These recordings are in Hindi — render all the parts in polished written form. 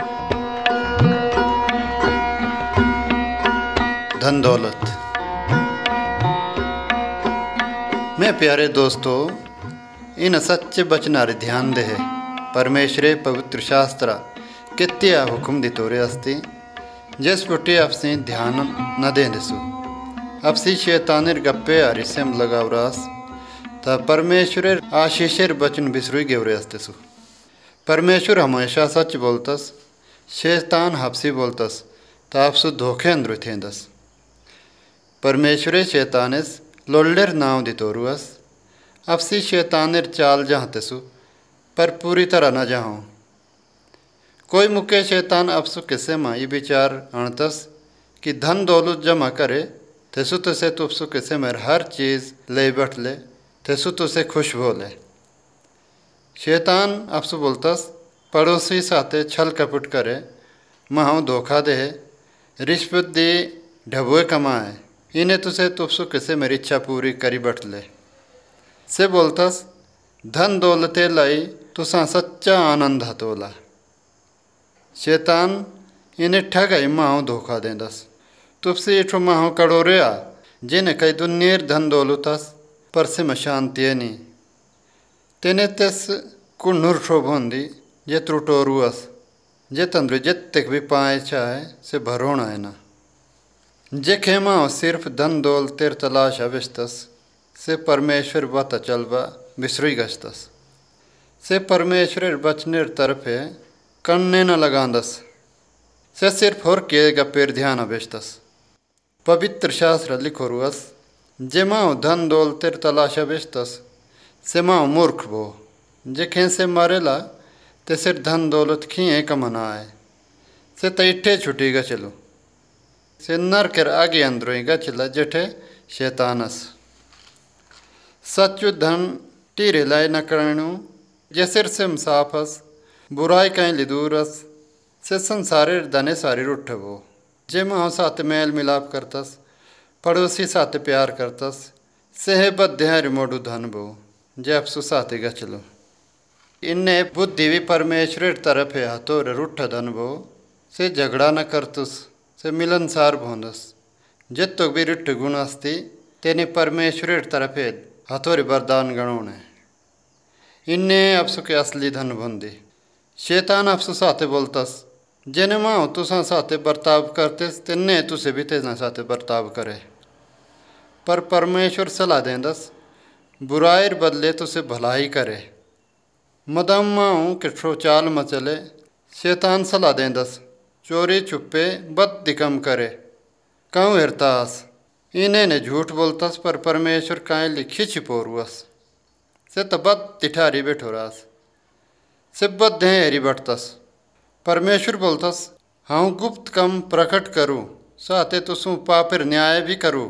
धन दौलत। मैं प्यारे दोस्तों, इन सच्चे बचनारे ध्यान दे है। परमेश्वरे पवित्र शास्त्र कित्या हुक्म दी तोरे अस्ति जिस पुटे अपसी ध्यान न दे दिसु अपसी शैतानेर गप्पे आरिसेम लगावरास ता परमेश्वरेर आशीषेर बचन बिसरुई गेवरे अस्तेसु। परमेश्वर हमेशा सच बोलतस, शैतान हपसी बोलतस ता आपसु धोखे अंदर थेंदस। परमेश्वरे शैतानेस लोल्डेर नाव दितोरुअस अपसी शैतानेर चाल जहाँतेसु पर पूरी तरह न जहाँ। कोई मुके शैतान अपसु किसे माँ ये विचार अणतस कि धन दौलत जमा करे तेसु तुसे तुपसु किसे मेर हर चीज़ ले बैठ ले तेसु तुसे खुश हो ले। शैतान अपसु बोलतस पड़ोसी साथे छल कपट करे, महां धोखा दे, रिश्वत दी ढबुए कमाए, इन्हें तुसे तुपसु किसे मेरी इच्छा पूरी करी बैठ ले। से बोलतस धन दौलते लाई तुसा सच्चा आनंद हतोला। शैतान इन्हें ठगाई माहो धोखा देंदस। तुपसे इठो माहो कड़ोरे आ जिन्हें कई दुनियर धन दौलतस पर से में शांति नहीं। तेने तेस को नुरठो भोंदी जे त्रुटोरुअस जे तंद्र जितक भी पाए चाहे से भरोना है ना। जे खेमा सिर्फ धन दौलतेर तलाश अविस्तस से परमेश्वर बता चलबा बिसरुई गस्तस। से परमेश्वर बचनेर तरफे कन्ने न लगांदस से सिर्फ होर के गपेर ध्यान अविस्तस। पवित्र शास्त्र लिखो रुअस जे माओ धन दौलतेर तलाश अविस्तस से माओ मूर्ख बो जे खें से मरेला ते सिर धन दौलत खिए कमना आए से तैठे छुटी गा चलो से नरकर आगे अंदरों गचला जठे शैतानस। सच्चु धन टीरे लाए न करणु जे सिर से मुसाफस बुराई कहीं लिदूरस से संसारेर धने सारी रुठबो जे माहो साथ मेल मिलाप करतस पड़ोसी साथ प्यार करतस से है बद्यार मोडू धन बो जे अपसु साथ गचलो। इन्ने बुद्धि भी परमेश्वर तरफ है हतोर रुठ धन बो से झगड़ा न करतुस से मिलनसार भोंदस जितो भी रुठ गुण अस्ति तेने परमेश्वर तरफ हथोरे वरदान गणों ने। इन्ने अपसु के असली धन भोंदी। शैतान अपसु साथे बोलतस जेने माओ तुसा साथे बर्ताव करतेस तिन्ने तुसे भी तेना साथे बर्ताव करे। पर परमेश्वर सलाह देंदस बुराईर बदले तुसे भलाई करे। मदम माओ किठो चाल मचले शैतान सलाह देंदस चोरी छुपे बद दिकम करे कहूँ हिरतास इन्हें ने झूठ बोलतस पर परमेश्वर काए लिखी छिपोरुअस से तो बद तिठारी बैठोरास से बद हेरी बटतस। परमेश्वर बोलतस हाँ गुप्त कम प्रकट करूँ साथे तुसु पापिर न्याय भी करूँ।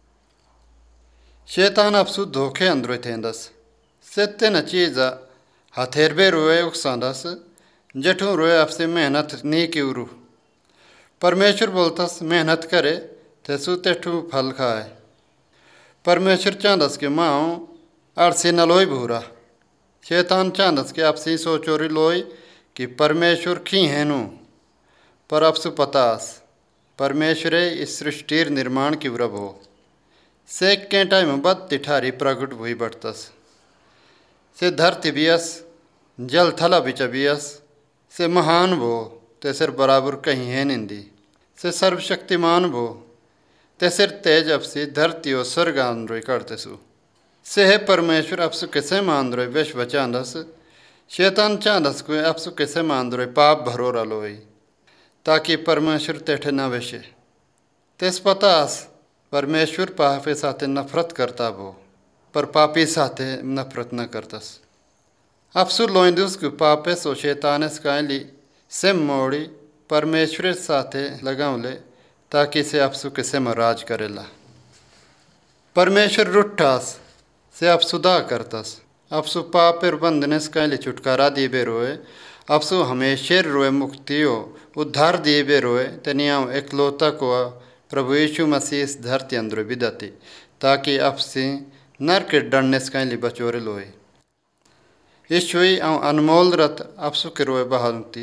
शैतान अपसु धोखे अंदरो थेंदस से तेन चीज़ हथेरबे रोए उकसांदस जठू रोए अपसे मेहनत नी क्यूरू। परमेश्वर बोलतस मेहनत करे तेसु तेठू फल खाए। परमेश्वर चांदस के माओ अरसी न लोई भूरा। शैतान चांदस के आपसी सोचोरी लोई कि परमेश्वर खी हैनू पर अपसु पतास परमेश्वरे इस सृष्टिर निर्माण की व्रब हो से के टाइम बद तिठारी प्रगट हुई बढ़तस से धरती बियस जल थला बिच बियस से महान भो ते सिर बराबर कहीं है निंदी से सर्वशक्तिमान भो ते सिर तेज अपसी धरती और स्वर्ग आंद्रोई करतेसु से है परमेश्वर अपसु किसे मांद्रोई वेश बचांदस। शैतान चांदस को अपसु किसे मांद्रोई पाप भरोरा लोई ताकि परमेश्वर तेठे न वेशे। तेस पतास परमेश्वर पापे साथे नफरत करता भो पर पापी साथे नफरत न करतस। अपसु लोइंदुस को पापे सो शैतानेस कायली सिम मोड़ी परमेश्वर साथे लगावले ताकि से अपसु किसे मराज करेला। परमेश्वर रुठास से अपसुदा करतस अपसु पापेर बंधनेस कायली छुटकारा दीबे रोए अपसु हमेशेर रोए मुक्तियो उद्धार दीबे रोए तनियाओ एकलौता को प्रभु यीशु मसीह इस धरती अंदर बिदती ताकि अपसी नरक डरनेस कायली बचोरे लोए। ईश्वई अनमोल रत अपसु के रोए बहालती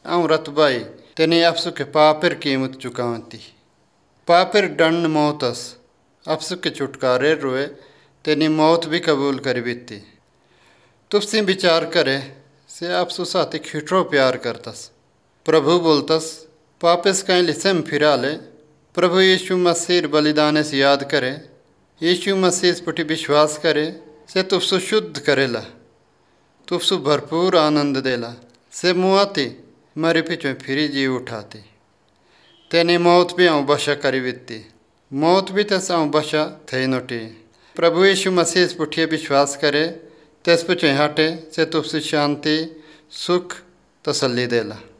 आऊँ रतबाई तेने अफसु के पापेर कीमत चुकावती। पापेर दंड मौतस अफसु के छुटकारे रोए तेनी मौत भी कबूल कर बीती। तुफसी विचार करे से अफसु साथी खिठरो प्यार करतस। प्रभु बोलतस पापिस कहीं लिसेम फिरा ले। प्रभु यीशु मसीह बलिदाने से याद करे, यीशु मसीह पुटी विश्वास करे से तुफसु शुद्ध करेला, तुफसु भरपूर आनंद देला, से मुआती मरी पिछे फिरी जी उठाती। तेनी मौत भी आऊँ बशा करी बीती, मौत भी तस आऊँ बशा थई नोटी। प्रभु यीशु मसीह पुठिए विश्वास करे तेस पुछे हटे से तुफसु शांति सुख तसल्ली देला।